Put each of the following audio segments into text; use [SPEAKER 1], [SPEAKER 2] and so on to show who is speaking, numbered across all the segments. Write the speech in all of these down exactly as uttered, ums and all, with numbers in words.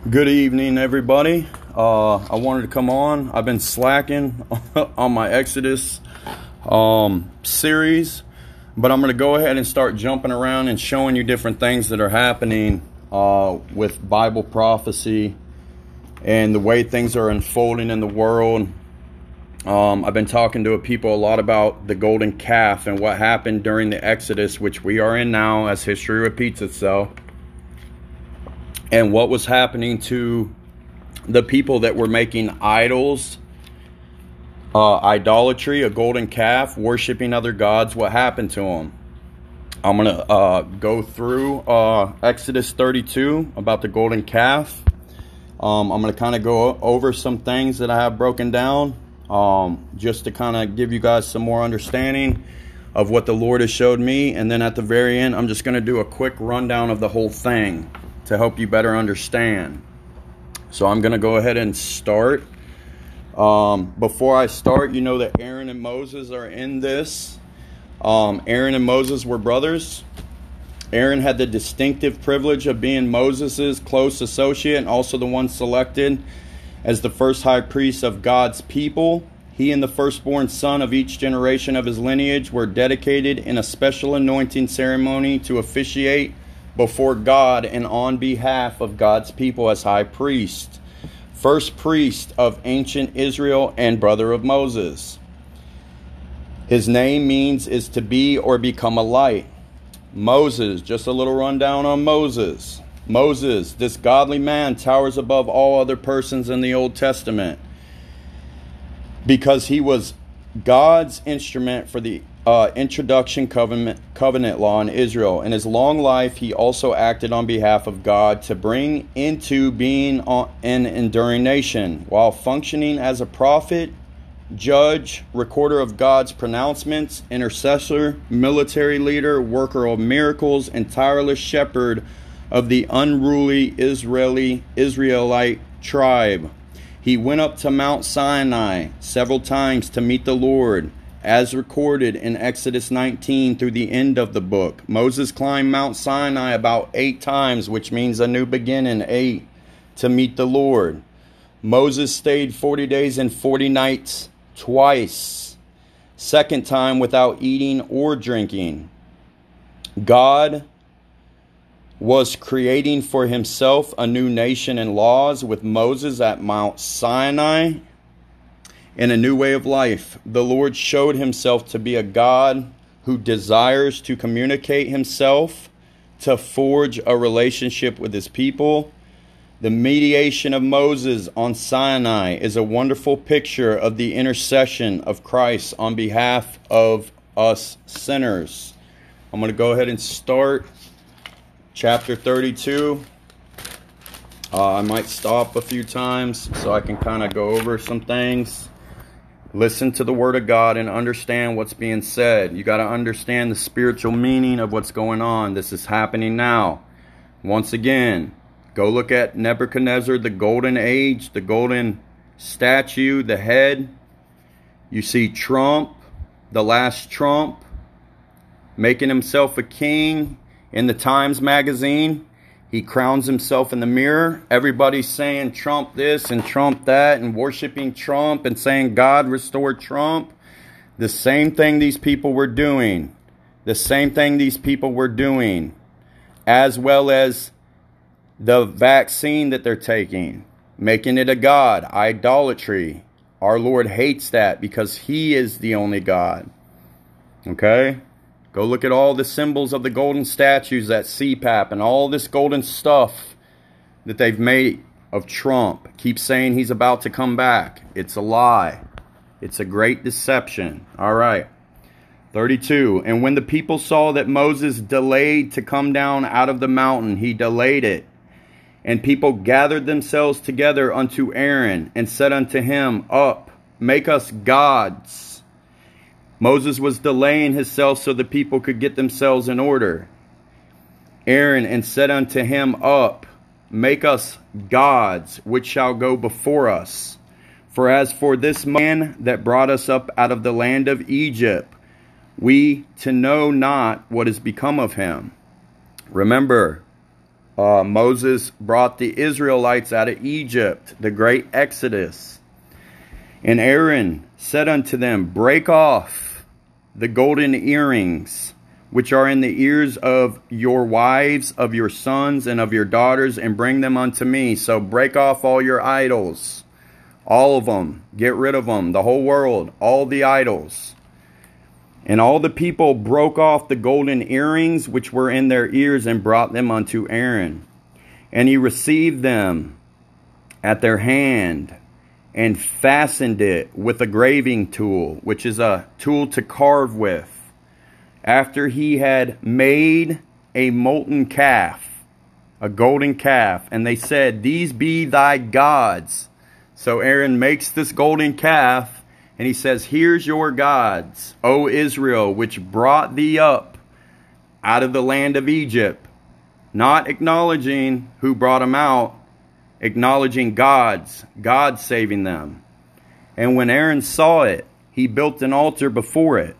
[SPEAKER 1] Good evening, everybody. Uh, I wanted to come on. I've been slacking on my Exodus um, series, but I'm going to go ahead and start jumping around and showing you different things that are happening uh, with Bible prophecy and the way things are unfolding in the world. Um, I've been talking to people a lot about the golden calf and what happened during the Exodus, which we are in now as history repeats itself. And what was happening to the people that were making idols, uh, idolatry, a golden calf, worshiping other gods, what happened to them. I'm going to uh, go through uh, Exodus thirty-two about the golden calf. Um, I'm going to kind of go over some things that I have broken down um, just to kind of give you guys some more understanding of what the Lord has showed me. And then at the very end, I'm just going to do a quick rundown of the whole thing to help you better understand. So I'm going to go ahead and start. Um, before I start, you know that Aaron and Moses are in this. Um, Aaron and Moses were brothers. Aaron had the distinctive privilege of being Moses' close associate and also the one selected as the first high priest of God's people. He and the firstborn son of each generation of his lineage were dedicated in a special anointing ceremony to officiate before God and on behalf of God's people as high priest, first priest of ancient Israel and brother of Moses. His name means is to be or become a light. Moses, just a little rundown on Moses. Moses, this godly man, towers above all other persons in the Old Testament because he was God's instrument for the Uh, introduction covenant, covenant law in Israel. In his long life, he also acted on behalf of God to bring into being an enduring nation. While functioning as a prophet, judge, recorder of God's pronouncements, intercessor, military leader, worker of miracles, and tireless shepherd of the unruly Israeli Israelite tribe. He went up to Mount Sinai several times to meet the Lord, as recorded in Exodus nineteen through the end of the book. Moses climbed Mount Sinai about eight times, which means a new beginning, eight, to meet the Lord. Moses stayed forty days and forty nights twice, second time without eating or drinking. God was creating for himself a new nation and laws with Moses at Mount Sinai, in a new way of life. The Lord showed himself to be a God who desires to communicate himself, to forge a relationship with his people. The mediation of Moses on Sinai is a wonderful picture of the intercession of Christ on behalf of us sinners. I'm going to go ahead and start chapter thirty-two. Uh, I might stop a few times so I can kind of go over some things. Listen to the word of God and understand what's being said. You got to understand the spiritual meaning of what's going on. This is happening now. Once again, go look at Nebuchadnezzar, the golden age, the golden statue, the head. You see Trump, the last Trump, making himself a king in the Times magazine. He crowns himself in the mirror. Everybody's saying Trump this and Trump that and worshiping Trump and saying God restored Trump. The same thing these people were doing. The same thing these people were doing. As well as the vaccine that they're taking. Making it a God. Idolatry. Our Lord hates that because he is the only God. Okay? Go look at all the symbols of the golden statues at C PAP and all this golden stuff that they've made of Trump. Keep saying he's about to come back. It's a lie. It's a great deception. All right. thirty-two. And when the people saw that Moses delayed to come down out of the mountain, he delayed it. And people gathered themselves together unto Aaron and said unto him, Up, make us gods. Moses was delaying himself so the people could get themselves in order. Aaron and said unto him, Up, make us gods, which shall go before us. For as for this man that brought us up out of the land of Egypt, we to know not what is become of him. Remember, Uh, Moses brought the Israelites out of Egypt, the great Exodus. And Aaron said unto them, break off the golden earrings, which are in the ears of your wives, of your sons, and of your daughters, and bring them unto me. So break off all your idols, all of them. Get rid of them, the whole world, all the idols. And all the people broke off the golden earrings which were in their ears, and brought them unto Aaron. And he received them at their hand, and fastened it with a graving tool, which is a tool to carve with, after he had made a molten calf, a golden calf. And they said, these be thy gods. So Aaron makes this golden calf, and he says, here's your gods, O Israel, which brought thee up out of the land of Egypt. Not acknowledging who brought them out, acknowledging God's, God saving them. And when Aaron saw it, he built an altar before it.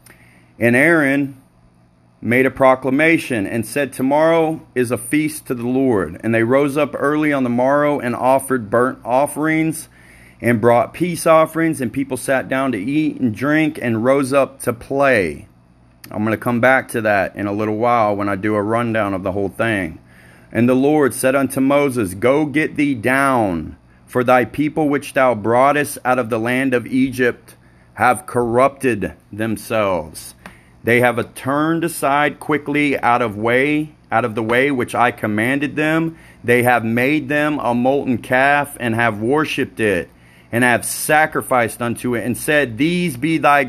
[SPEAKER 1] And Aaron made a proclamation and said, tomorrow is a feast to the Lord. And they rose up early on the morrow and offered burnt offerings and brought peace offerings, and people sat down to eat and drink and rose up to play. I'm going to come back to that in a little while when I do a rundown of the whole thing. And the Lord said unto Moses, go get thee down, for thy people which thou broughtest out of the land of Egypt have corrupted themselves. They have turned aside quickly out of way, out of the way which I commanded them. They have made them a molten calf, and have worshipped it, and have sacrificed unto it, and said, these be thy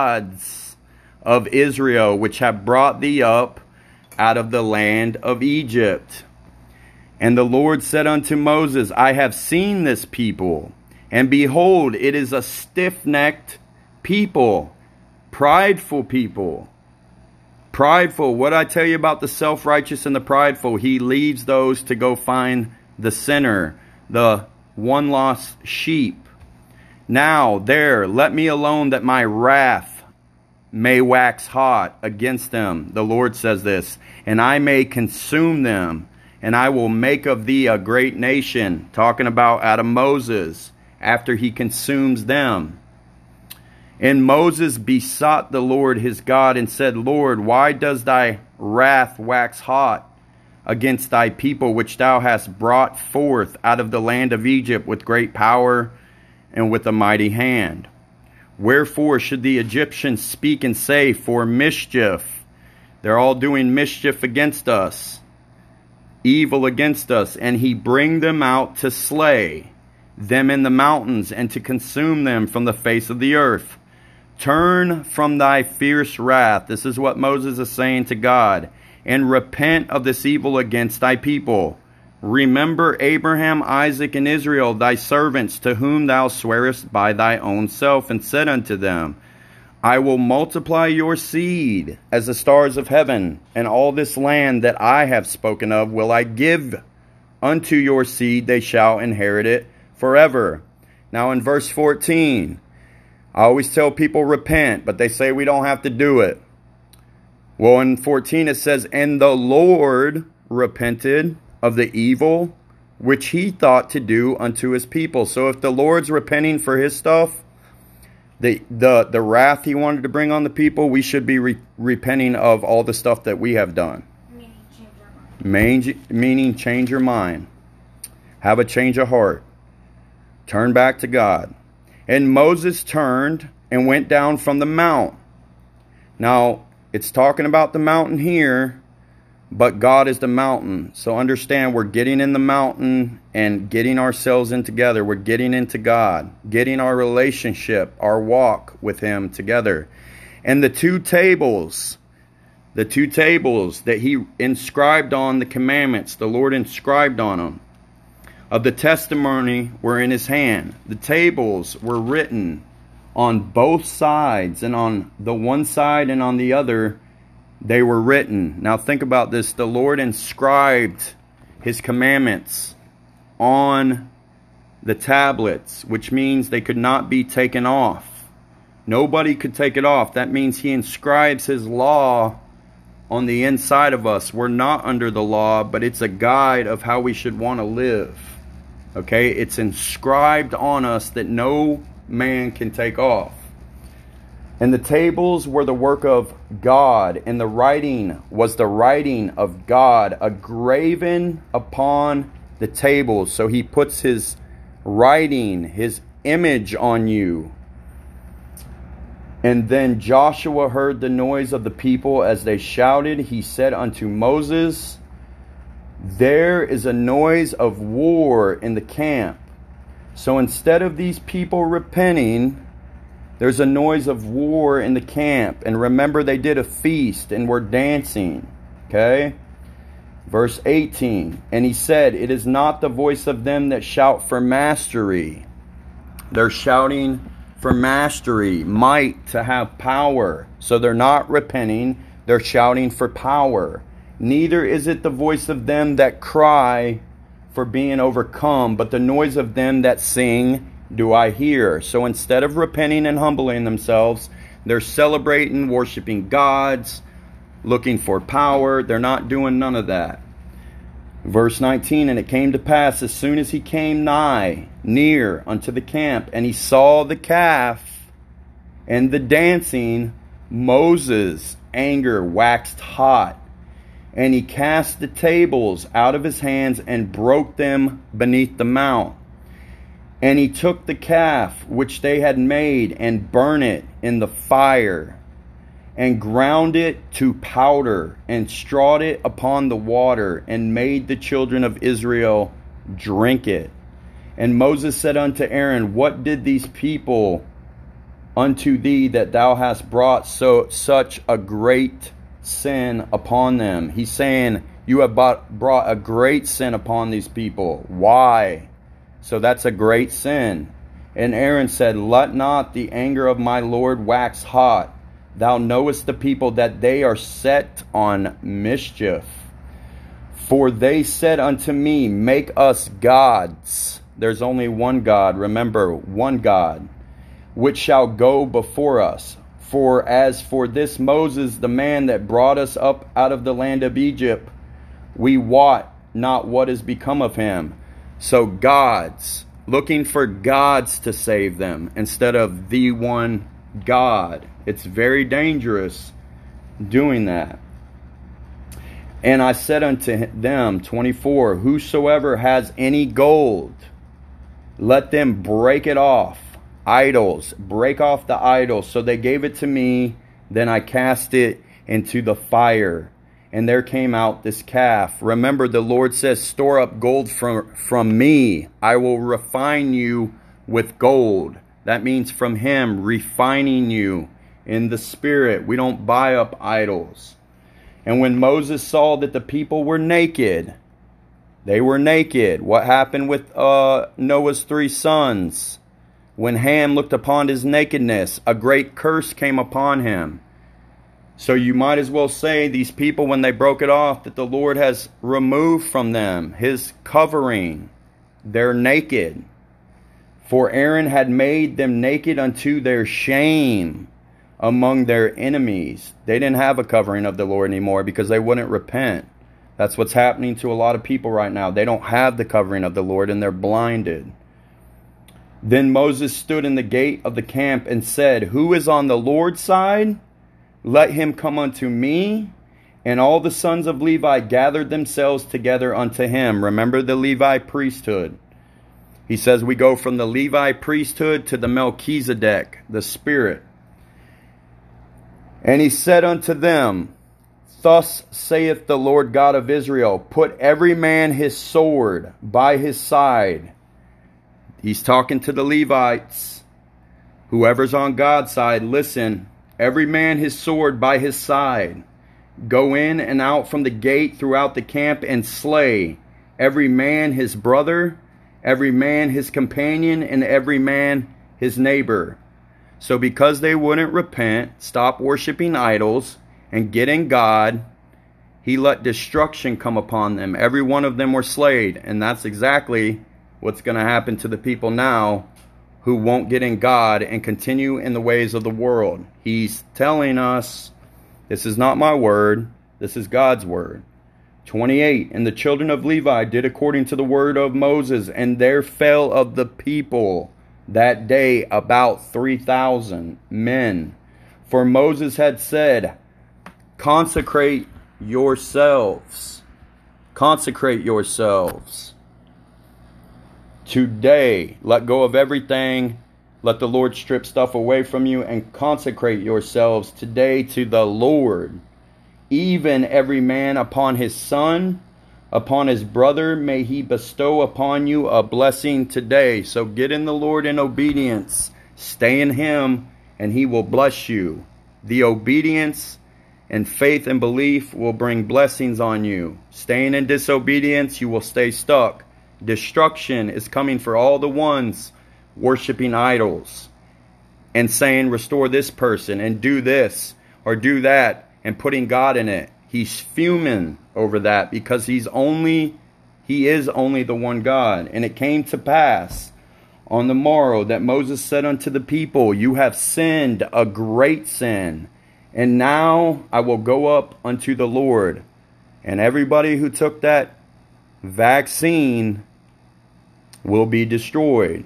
[SPEAKER 1] gods of Israel, which have brought thee up out of the land of Egypt. And the Lord said unto Moses, I have seen this people, and behold, it is a stiff-necked people, prideful people. Prideful. What I tell you about the self-righteous and the prideful, he leaves those to go find the sinner, the one lost sheep. Now, there, let me alone, that my wrath may wax hot against them. The Lord says this, and I may consume them, and I will make of thee a great nation. Talking about out of Moses, after he consumes them. And Moses besought the Lord his God, and said, Lord, why does thy wrath wax hot against thy people, which thou hast brought forth out of the land of Egypt with great power and with a mighty hand? Wherefore should the Egyptians speak and say, for mischief? They're all doing mischief against us, evil against us, and he bring them out to slay them in the mountains, and to consume them from the face of the earth. Turn from thy fierce wrath. This is what Moses is saying to God. And repent of this evil against thy people. Remember Abraham, Isaac, and Israel, thy servants, to whom thou swearest by thy own self, and said unto them, I will multiply your seed as the stars of heaven, and all this land that I have spoken of will I give unto your seed. They shall inherit it forever. Now in verse fourteen, I always tell people repent, but they say we don't have to do it. Well, in fourteen it says, and the Lord repented of the evil which he thought to do unto his people. So if the Lord's repenting for his stuff, the the the wrath he wanted to bring on the people, we should be re repenting of all the stuff that we have done.
[SPEAKER 2] Meaning change your mind.
[SPEAKER 1] Main, meaning change your mind. Have a change of heart. Turn back to God. And Moses turned and went down from the mount. Now, it's talking about the mountain here, but God is the mountain. So understand, we're getting in the mountain and getting ourselves in together. We're getting into God, getting our relationship, our walk with him together. And the two tables, the two tables that he inscribed on the commandments, the Lord inscribed on them, of the testimony were in his hand. The tables were written on both sides, and on the one side and on the other, they were written. Now think about this. The Lord inscribed his commandments on the tablets, which means they could not be taken off. Nobody could take it off. That means he inscribes his law on the inside of us. We're not under the law, but it's a guide of how we should want to live. Okay? It's inscribed on us that no man can take off. And the tables were the work of God, and the writing was the writing of God, a graven upon the tables. So he puts his writing, his image on you. And then Joshua heard the noise of the people as they shouted. He said unto Moses, there is a noise of war in the camp. So instead of these people repenting, there's a noise of war in the camp. And remember, they did a feast and were dancing. Okay? Verse eighteen. And he said, it is not the voice of them that shout for mastery. They're shouting for mastery, might, to have power. So they're not repenting. They're shouting for power. Neither is it the voice of them that cry for being overcome, but the noise of them that sing do I hear. So instead of repenting and humbling themselves, they're celebrating, worshiping gods, looking for power. They're not doing none of that. Verse nineteen, and it came to pass, as soon as he came nigh, near unto the camp, and he saw the calf and the dancing, Moses' anger waxed hot, and he cast the tables out of his hands and broke them beneath the mount. And he took the calf which they had made and burned it in the fire, and ground it to powder, and strawed it upon the water, and made the children of Israel drink it. And Moses said unto Aaron, what did these people unto thee, that thou hast brought so such a great sin upon them? He's saying, you have brought, brought a great sin upon these people. Why? So that's a great sin. And Aaron said, let not the anger of my Lord wax hot. Thou knowest the people that they are set on mischief. For they said unto me, make us gods. There's only one God. Remember, one God, which shall go before us. For as for this Moses, the man that brought us up out of the land of Egypt, we wot not what is become of him. So gods, looking for gods to save them instead of the one God. It's very dangerous doing that. And I said unto them, twenty-four, whosoever has any gold, let them break it off. Idols, break off the idols. So they gave it to me. Then I cast it into the fire, and there came out this calf. Remember, the Lord says, store up gold from, from me. I will refine you with gold. That means from him, refining you in the spirit. We don't buy up idols. And when Moses saw that the people were naked, they were naked. What happened with uh, Noah's three sons? When Ham looked upon his nakedness, a great curse came upon him. So you might as well say these people, when they broke it off, that the Lord has removed from them his covering. They're naked. For Aaron had made them naked unto their shame among their enemies. They didn't have a covering of the Lord anymore because they wouldn't repent. That's what's happening to a lot of people right now. They don't have the covering of the Lord and they're blinded. Then Moses stood in the gate of the camp and said, who is on the Lord's side? Let him come unto me. And all the sons of Levi gathered themselves together unto him. Remember the Levi priesthood. He says we go from the Levi priesthood to the Melchizedek, the spirit. And he said unto them, thus saith the Lord God of Israel, put every man his sword by his side. He's talking to the Levites. Whoever's on God's side, listen. Every man his sword by his side. Go in and out from the gate throughout the camp and slay every man his brother, every man his companion, and every man his neighbor. So because they wouldn't repent, stop worshiping idols, and get in God, he let destruction come upon them. Every one of them were slayed. And that's exactly what's going to happen to the people now who won't get in God and continue in the ways of the world. He's telling us, this is not my word, This is God's word. twenty-eight, and the children of Levi did according to the word of Moses, and there fell of the people that day about three thousand men. For Moses had said, consecrate yourselves. Consecrate yourselves. Today, let go of everything. Let the Lord strip stuff away from you and consecrate yourselves today to the Lord. Even every man upon his son, upon his brother, may he bestow upon you a blessing today. So get in the Lord in obedience. Stay in him, and he will bless you. The obedience and faith and belief will bring blessings on you. Staying in disobedience, you will stay stuck. Destruction is coming for all the ones worshiping idols and saying, restore this person and do this or do that, and putting God in it. He's fuming over that because he's only, he is only the one God. And it came to pass on the morrow that Moses said unto the people, you have sinned a great sin, and now I will go up unto the Lord. And everybody who took that vaccine will be destroyed.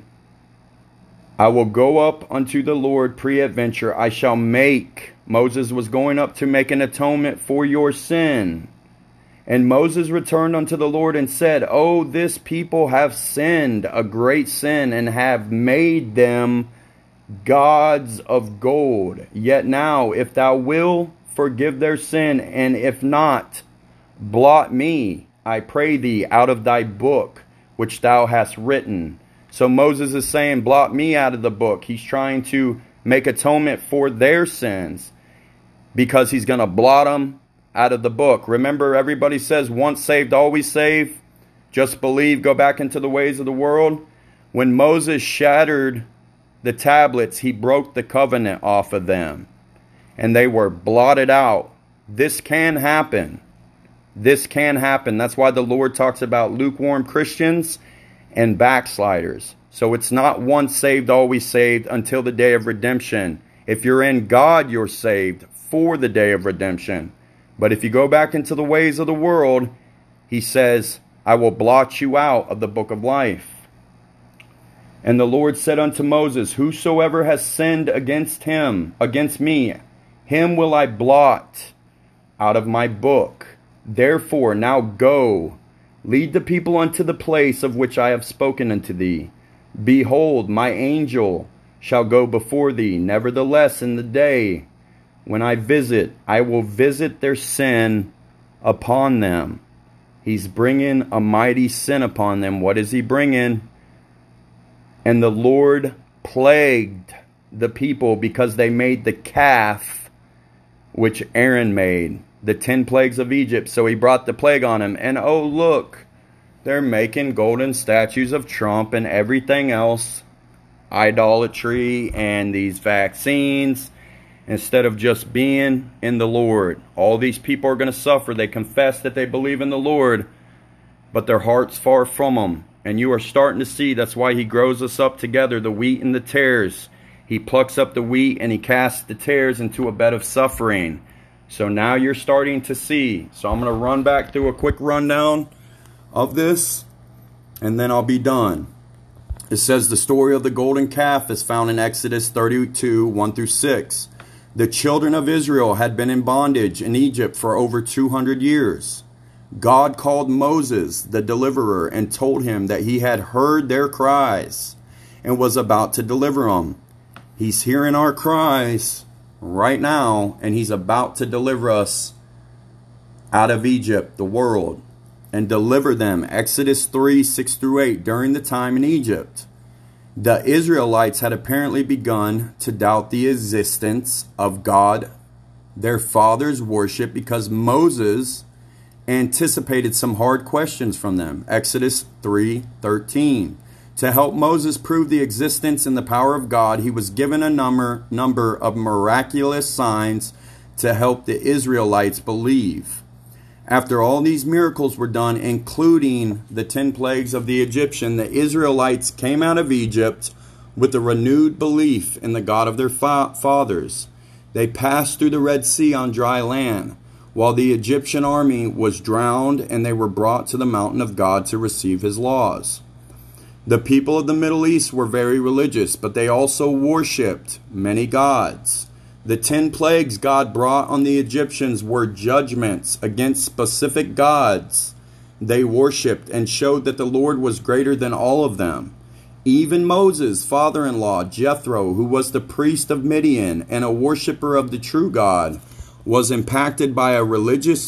[SPEAKER 1] I will go up unto the Lord pre-adventure. I shall make. Moses was going up to make an atonement for your sin. And Moses returned unto the Lord and said, oh, this people have sinned a great sin, and have made them gods of gold. Yet now, if thou wilt, forgive their sin, and if not, blot me, I pray thee, out of thy book which thou hast written. So Moses is saying, blot me out of the book. He's trying to make atonement for their sins because he's going to blot them out of the book. Remember, everybody says once saved, always saved. Just believe, go back into the ways of the world. When Moses shattered the tablets, he broke the covenant off of them, and they were blotted out. This can happen. This can happen. That's why the Lord talks about lukewarm Christians and backsliders. So it's not once saved, always saved until the day of redemption. If you're in God, you're saved for the day of redemption. But if you go back into the ways of the world, he says, I will blot you out of the book of life. And the Lord said unto Moses, whosoever has sinned against him, against me, him will I blot out of my book. Therefore now go, lead the people unto the place of which I have spoken unto thee. Behold, my angel shall go before thee. Nevertheless, in the day when I visit, I will visit their sin upon them. He's bringing a mighty sin upon them. What is he bringing? And the Lord plagued the people because they made the calf which Aaron made, the ten plagues of Egypt. So he brought the plague on him. And oh, look, they're making golden statues of Trump and everything else, idolatry and these vaccines, instead of just being in the Lord. All these people are going to suffer. They confess that they believe in the Lord, but their heart's far from them. And you are starting to see that's why he grows us up together, the wheat and the tares. He plucks up the wheat and he casts the tares into a bed of suffering. So now you're starting to see. So I'm going to run back through a quick rundown of this, and then I'll be done. It says the story of the golden calf is found in Exodus thirty-two, one through six. The children of Israel had been in bondage in Egypt for over two hundred years. God called Moses, the deliverer, and told him that he had heard their cries and was about to deliver them. He's hearing our cries right now, and he's about to deliver us out of Egypt, the world, and deliver them. Exodus three, six through eight, during the time in Egypt. The Israelites had apparently begun to doubt the existence of God, their fathers' worship, because Moses anticipated some hard questions from them. Exodus three thirteen. To help Moses prove the existence and the power of God, he was given a number, number of miraculous signs to help the Israelites believe. After all these miracles were done, including the ten plagues of the Egyptian, the Israelites came out of Egypt with a renewed belief in the God of their fa fathers. They passed through the Red Sea on dry land. while the Egyptian army was drowned, and they were brought to the mountain of God to receive his laws. The people of the Middle East were very religious, but they also worshipped many gods. The ten plagues God brought on the Egyptians were judgments against specific gods they worshipped, and showed that the Lord was greater than all of them. Even Moses' father-in-law, Jethro, who was the priest of Midian and a worshiper of the true God, was impacted by a religious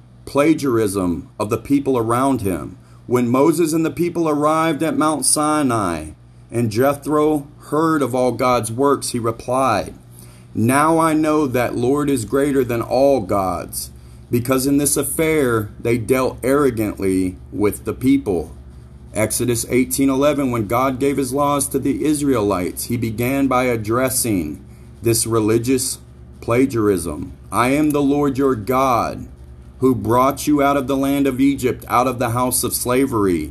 [SPEAKER 1] plagiarism of the people around him. When Moses and the people arrived at Mount Sinai, and Jethro heard of all God's works, he replied, "Now I know that Lord is greater than all gods, because in this affair they dealt arrogantly with the people." Exodus eighteen eleven, when God gave his laws to the Israelites, he began by addressing this religious plagiarism. "I am the Lord your God, who brought you out of the land of Egypt, out of the house of slavery.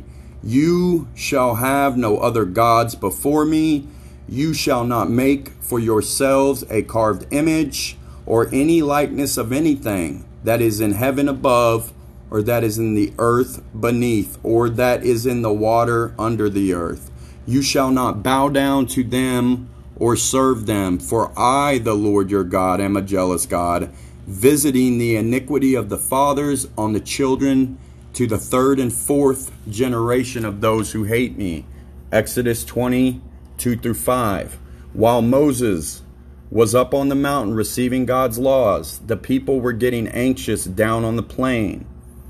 [SPEAKER 1] You shall have no other gods before me. You shall not make for yourselves a carved image or any likeness of anything that is in heaven above, or that is in the earth beneath, or that is in the water under the earth. You shall not bow down to them or serve them, for I, the Lord your God, am a jealous God, visiting the iniquity of the fathers on the children to the third and fourth generation of those who hate me." Exodus twenty, two through five. While Moses was up on the mountain receiving God's laws, the people were getting anxious down on the plain.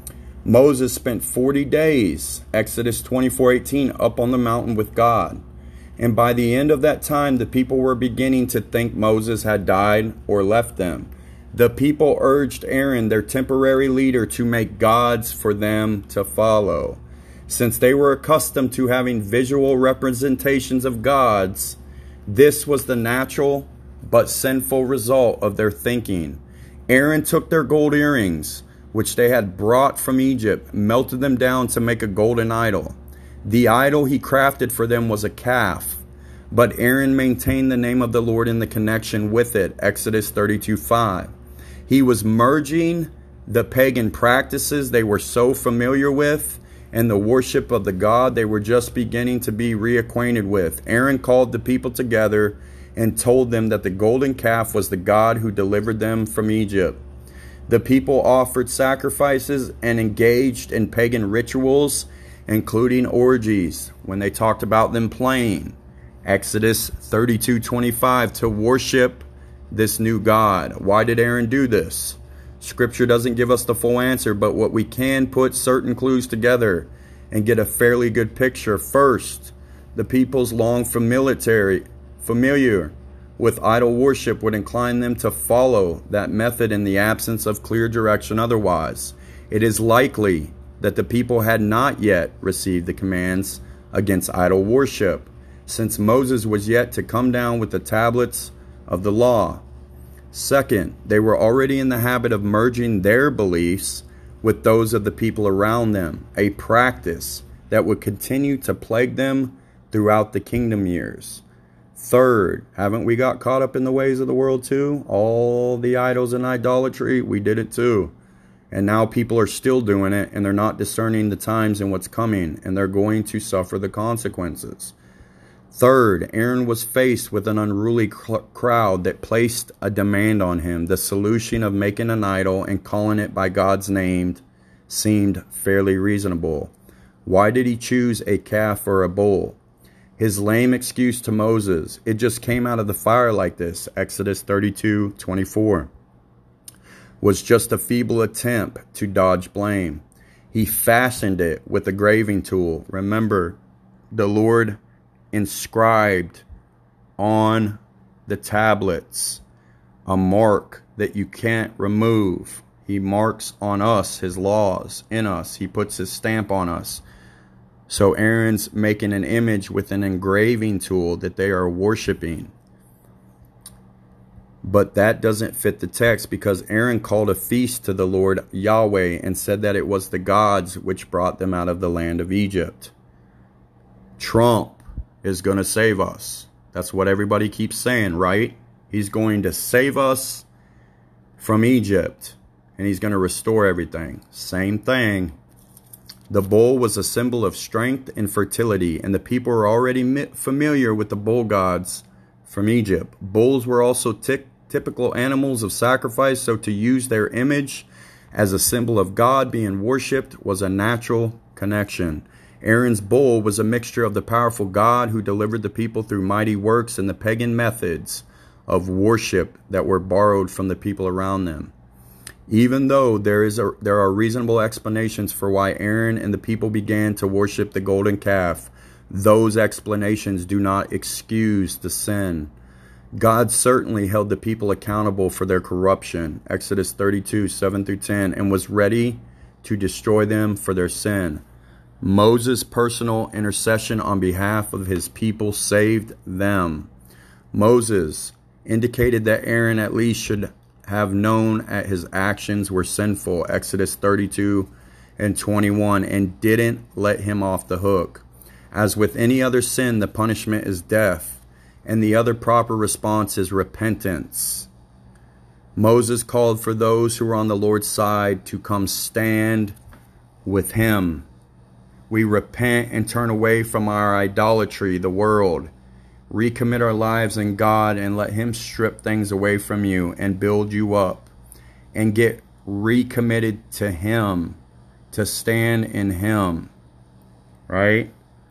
[SPEAKER 1] Moses spent forty days, Exodus twenty-four eighteen, up on the mountain with God. And by the end of that time, the people were beginning to think Moses had died or left them. The people urged Aaron, their temporary leader, to make gods for them to follow. Since they were accustomed to having visual representations of gods, this was the natural but sinful result of their thinking. Aaron took their gold earrings, which they had brought from Egypt, melted them down to make a golden idol. The idol he crafted for them was a calf, but Aaron maintained the name of the Lord in the connection with it, Exodus thirty-two five. He was merging the pagan practices they were so familiar with and the worship of the God they were just beginning to be reacquainted with. Aaron called the people together and told them that the golden calf was the God who delivered them from Egypt. The people offered sacrifices and engaged in pagan rituals, including orgies, when they talked about them playing, Exodus thirty-two twenty-five, to worship this new God. Why did Aaron do this? Scripture doesn't give us the full answer, but what we can put certain clues together and get a fairly good picture. First, the people's long familiarity, familiar with idol worship would incline them to follow that method in the absence of clear direction otherwise. It is likely that the people had not yet received the commands against idol worship, since Moses was yet to come down with the tablets of the law. Second, they were already in the habit of merging their beliefs with those of the people around them, a practice that would continue to plague them throughout the kingdom years. Third, haven't we got caught up in the ways of the world too? All the idols and idolatry, we did it too. And now people are still doing it, and they're not discerning the times and what's coming, and they're going to suffer the consequences. Third, Aaron was faced with an unruly crowd that placed a demand on him. The solution of making an idol and calling it by God's name seemed fairly reasonable. Why did he choose a calf or a bull? His lame excuse to Moses, "It just came out of the fire like this," Exodus thirty-two twenty-four, was just a feeble attempt to dodge blame. He fastened it with a graving tool. Remember, the Lord inscribed on the tablets a mark that you can't remove. He marks on us his laws in us. He puts his stamp on us. So Aaron's making an image with an engraving tool that they are worshiping. But that doesn't fit the text, because Aaron called a feast to the Lord Yahweh and said that it was the gods which brought them out of the land of Egypt. Trump is going to save us. That's what everybody keeps saying, right? He's going to save us from Egypt. and he's going to restore everything. Same thing. The bull was a symbol of strength and fertility, and the people were already familiar with the bull gods from Egypt. Bulls were also typical animals of sacrifice, so to use their image as a symbol of God being worshipped was a natural connection. Aaron's bull was a mixture of the powerful God who delivered the people through mighty works and the pagan methods of worship that were borrowed from the people around them. Even though there is a, there are reasonable explanations for why Aaron and the people began to worship the golden calf, those explanations do not excuse the sin. God certainly held the people accountable for their corruption, Exodus thirty-two, seven through ten, and was ready to destroy them for their sin. Moses' personal intercession on behalf of his people saved them. Moses indicated that Aaron at least should have known that his actions were sinful, Exodus thirty-two and twenty-one, and didn't let him off the hook. As with any other sin, the punishment is death, and the other proper response is repentance. Moses called for those who were on the Lord's side to come stand with him. We repent and turn away from our idolatry, the world. Recommit our lives in God and let him strip things away from you and build you up. And get recommitted to him, to stand in him. Right?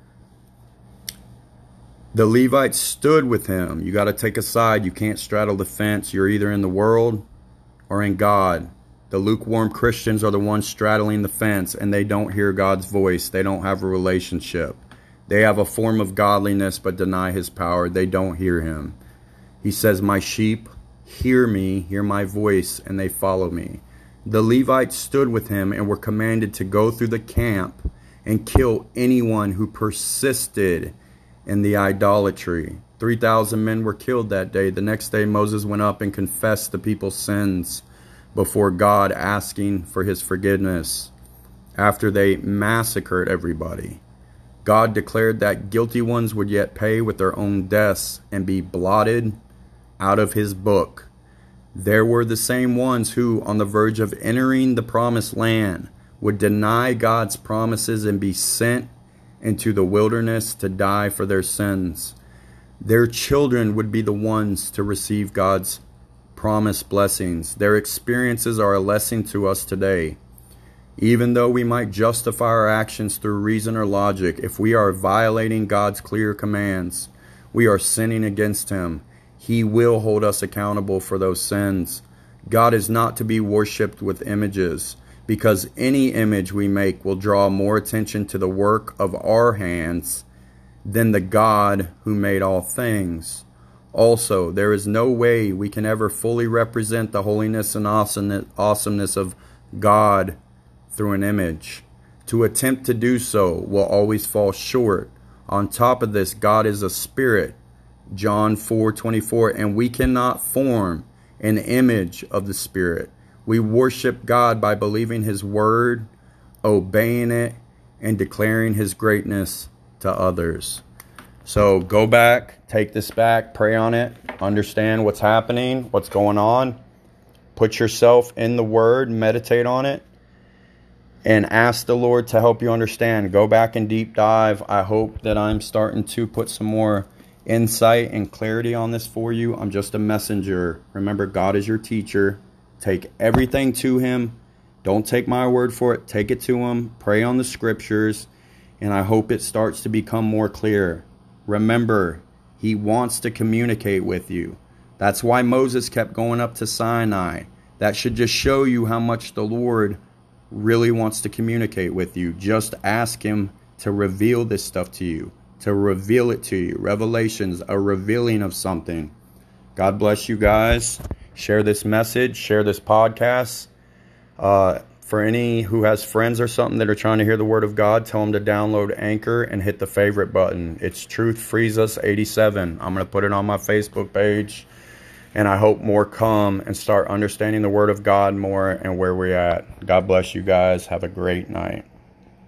[SPEAKER 1] The Levites stood with him. You got to take a side. You can't straddle the fence. You're either in the world or in God. The lukewarm Christians are the ones straddling the fence, and they don't hear God's voice. They don't have a relationship. They have a form of godliness but deny his power. They don't hear him. He says, my sheep hear me, hear my voice, and they follow me. The Levites stood with him and were commanded to go through the camp and kill anyone who persisted in the idolatry. three thousand men were killed that day. The next day Moses went up and confessed the people's sins before God, asking for his forgiveness after they massacred everybody. God declared that guilty ones would yet pay with their own deaths and be blotted out of his book. There were the same ones who, on the verge of entering the promised land, would deny God's promises and be sent into the wilderness to die for their sins. Their children would be the ones to receive God's promised blessings. Their experiences are a lesson to us today. Even though we might justify our actions through reason or logic, if we are violating God's clear commands, we are sinning against him. He will hold us accountable for those sins. God is not to be worshipped with images, because any image we make will draw more attention to the work of our hands than the God who made all things. Also, there is no way we can ever fully represent the holiness and awesomeness of God through an image. To attempt to do so will always fall short. On top of this, God is a spirit, John four twenty-four, and we cannot form an image of the Spirit. We worship God by believing his word, obeying it, and declaring his greatness to others. So go back, take this back, pray on it, understand what's happening, what's going on. Put yourself in the word, meditate on it, and ask the Lord to help you understand. Go back and deep dive. I hope that I'm starting to put some more insight and clarity on this for you. I'm just a messenger. Remember, God is your teacher. Take everything to him. Don't take my word for it. Take it to him. Pray on the scriptures. And I hope it starts to become more clear. Remember, he wants to communicate with you. That's why Moses kept going up to Sinai. That should just show you how much the Lord really wants to communicate with you. Just ask him to reveal this stuff to you, to reveal it to you. Revelations, a revealing of something. God bless you guys. Share this message, share this podcast. Uh, for any who has friends or something that are trying to hear the word of God, tell them to download Anchor and hit the favorite button. It's Truth Frees Us eighty-seven. I'm going to put it on my Facebook page. And I hope more come and start understanding the word of God more and where we're at. God bless you guys. Have a great night.